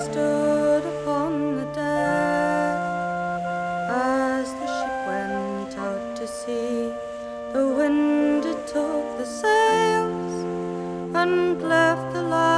stood upon the deck as the ship went out to sea. The wind it took the sails and left the light